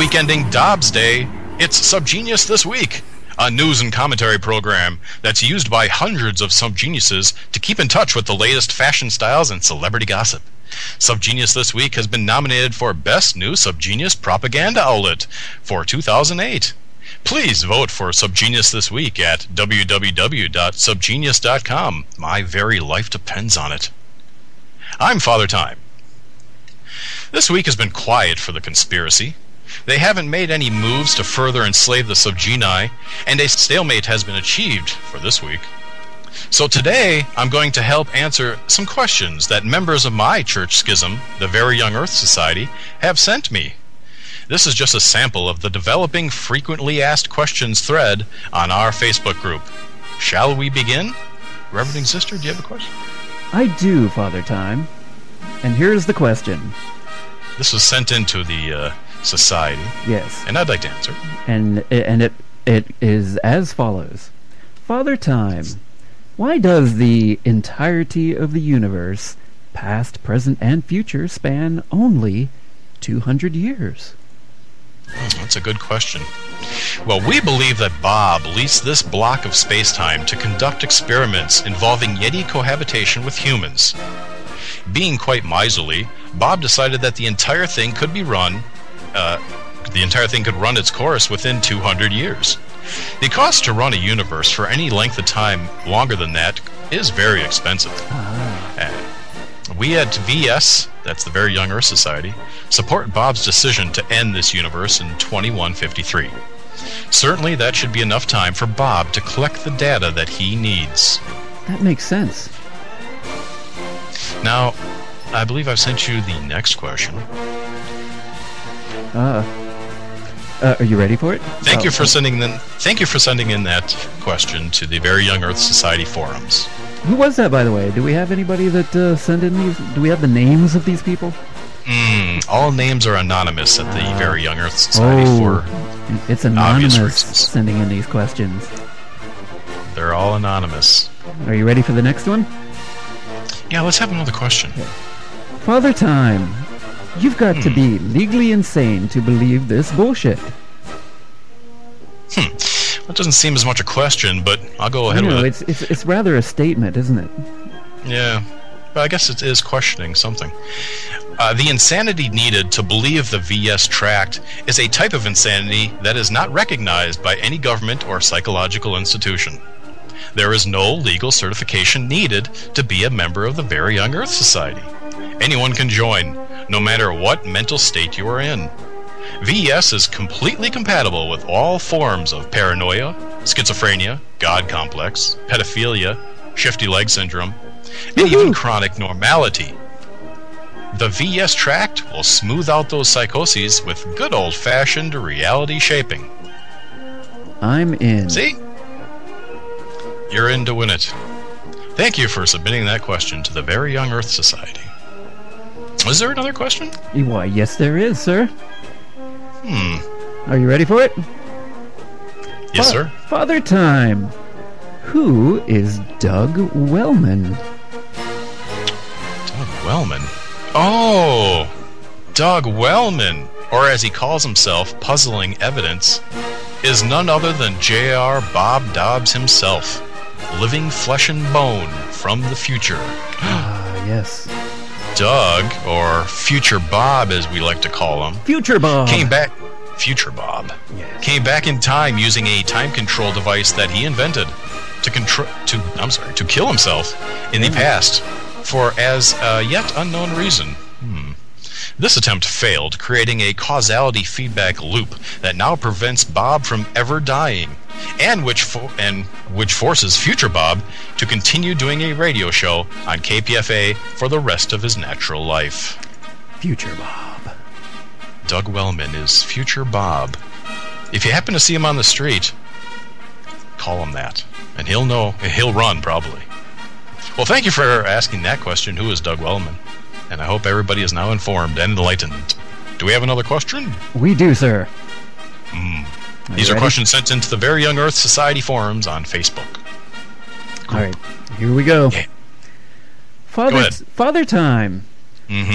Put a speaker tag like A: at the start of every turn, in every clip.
A: week-ending Dobbs Day, it's Subgenius This Week, a news and commentary program that's used by hundreds of subgeniuses to keep in touch with the latest fashion styles and celebrity gossip. Subgenius This Week has been nominated for Best New Subgenius Propaganda Outlet for 2008. Please vote for Subgenius This Week at www.subgenius.com. My very life depends on it. I'm Father Time. This week has been quiet for the conspiracy. They haven't made any moves to further enslave the subgenii, and a stalemate has been achieved for this week. So today, I'm going to help answer some questions that members of my church schism, the Very Young Earth Society, have sent me. This is just a sample of the developing frequently asked questions thread on our Facebook group. Shall we begin? Reverend Sister, do you have a question?
B: I do, Father Time. And here's the question.
A: This was sent into the society.
B: Yes.
A: And I'd like to answer.
B: And it is as follows. Father Time, why does the entirety of the universe, past, present, and future, span only 200 years?
A: That's a good question. Well, we believe that Bob leased this block of space-time to conduct experiments involving Yeti cohabitation with humans. Being quite miserly, Bob decided that the entire thing could run its course within 200 years. The cost to run a universe for any length of time longer than that is very expensive. We at VS, that's the Very Young Earth Society, support Bob's decision to end this universe in 2153. Certainly that should be enough time for Bob to collect the data that he needs.
B: That makes sense.
A: Now, I believe I've sent you the next question.
B: Are you ready for it?
A: Thank you for sending in that question to the Very Young Earth Society forums.
B: Who was that, by the way? Do we have anybody that sent in these? Do we have the names of these people?
A: All names are anonymous at the Very Young Earth Society for
B: it's anonymous
A: obvious reasons.
B: Sending in these questions.
A: They're all anonymous.
B: Are you ready for the next one?
A: Yeah, let's have another question.
B: Okay. Father Time, you've got to be legally insane to believe this bullshit.
A: That doesn't seem as much a question, but I'll go ahead with it.
B: It's rather a statement, isn't it?
A: Yeah, but I guess it is questioning something. The insanity needed to believe the VS tract is a type of insanity that is not recognized by any government or psychological institution. There is no legal certification needed to be a member of the Very Young Earth Society. Anyone can join, no matter what mental state you are in. VES is completely compatible with all forms of paranoia, schizophrenia, God complex, pedophilia, shifty leg syndrome, and even chronic normality. The VES tract will smooth out those psychoses with good old-fashioned reality shaping.
B: I'm in.
A: See? You're in to win it. Thank you for submitting that question to the Very Young Earth Society. Is there another question?
B: Why, yes there is, sir. Are you ready for it?
A: Yes, sir.
B: Father Time. Who is Doug Wellman?
A: Doug Wellman? Oh! Doug Wellman, or as he calls himself, Puzzling Evidence, is none other than J.R. Bob Dobbs himself, living flesh and bone from the future.
B: Yes.
A: Doug, or Future Bob as we like to call him,
B: Future Bob.
A: Future Bob.
B: Yes.
A: Came back in time using a time control device that he invented to kill himself in the past for as yet unknown reason. This attempt failed, creating a causality feedback loop that now prevents Bob from ever dying, and which forces Future Bob to continue doing a radio show on KPFA for the rest of his natural life.
B: Future Bob.
A: Doug Wellman is Future Bob. If you happen to see him on the street, call him that, and he'll know. He'll run, probably. Well, thank you for asking that question, who is Doug Wellman? And I hope everybody is now informed and enlightened. Do we have another question?
B: We do, sir.
A: These are questions sent into the Very Young Earth Society forums on Facebook.
B: Cool. All right, here we go.
A: Yeah.
B: Father Time.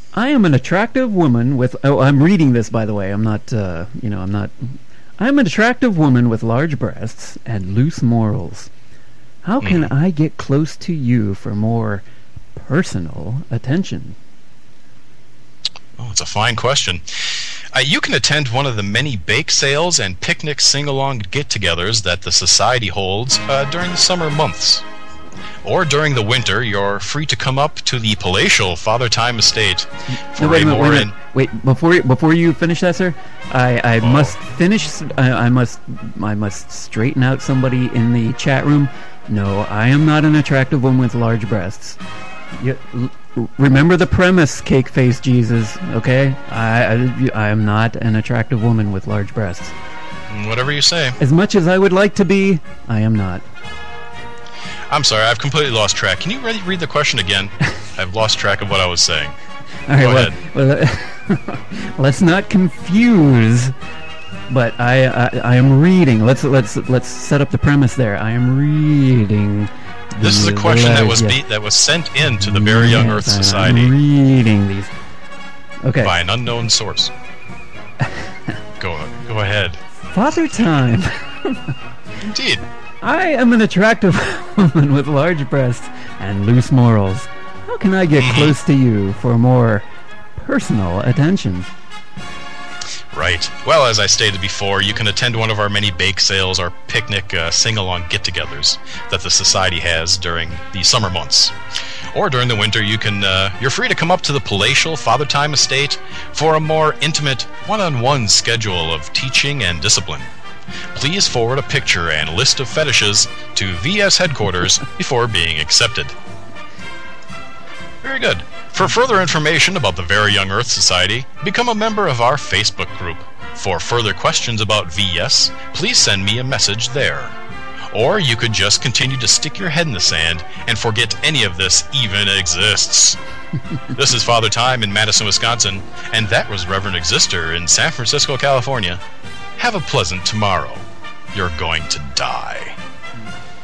B: I am an attractive woman with... Oh, I'm reading this, by the way. I'm not, I'm not... I'm an attractive woman with large breasts and loose morals. How can I get close to you for more personal attention?
A: Oh, it's a fine question. You can attend one of the many bake sales and picnic sing-along get-togethers that the Society holds during the summer months. Or during the winter, you're free to come up to the palatial Father Time estate for
B: Wait, before you finish that, sir, I must finish. I must straighten out somebody in the chat room. No, I am not an attractive woman with large breasts. Remember the premise, cake face Jesus. Okay, I am not an attractive woman with large breasts.
A: Whatever you say.
B: As much as I would like to be, I am not.
A: I'm sorry, I've completely lost track. Can you read the question again? I've lost track of what I was saying.
B: All right,
A: Go ahead.
B: Well, let's not confuse. But I am reading. Let's set up the premise there. I am reading.
A: This is a question that was sent in to the Very Young Earth Society.
B: I'm reading these. Okay.
A: By an unknown source. Go ahead.
B: Father Time.
A: Indeed.
B: I am an attractive woman with large breasts and loose morals. How can I get close to you for more personal attention?
A: Right. Well, as I stated before, you can attend one of our many bake sales or picnic sing-along get-togethers that the Society has during the summer months. Or during the winter, you're free to come up to the palatial Father Time estate for a more intimate, one-on-one schedule of teaching and discipline. Please forward a picture and list of fetishes to VS headquarters before being accepted. Very good. For further information about the Very Young Earth Society, become a member of our Facebook group. For further questions about VS, please send me a message there. Or you could just continue to stick your head in the sand and forget any of this even exists. This is Father Time in Madison, Wisconsin, and that was Reverend Exister in San Francisco, California. Have a pleasant tomorrow. You're going to die.